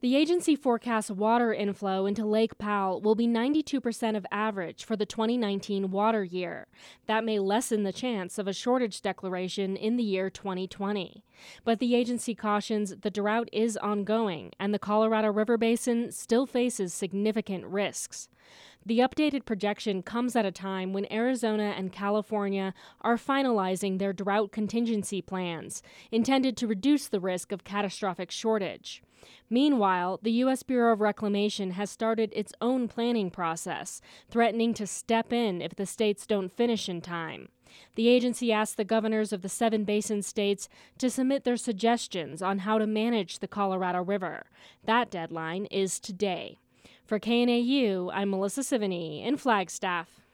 The agency forecasts water inflow into Lake Powell will be 92% of average for the 2019 water year. That may lessen the chance of a shortage declaration in the year 2020. But the agency cautions the drought is ongoing and the Colorado River Basin still faces significant risks. The updated projection comes at a time when Arizona and California are finalizing their drought contingency plans, intended to reduce the risk of catastrophic shortage. Meanwhile, the U.S. Bureau of Reclamation has started its own planning process, threatening to step in if the states don't finish in time. The agency asked the governors of the 7 basin states to submit their suggestions on how to manage the Colorado River. That deadline is today. For KNAU, I'm Melissa Sivany in Flagstaff.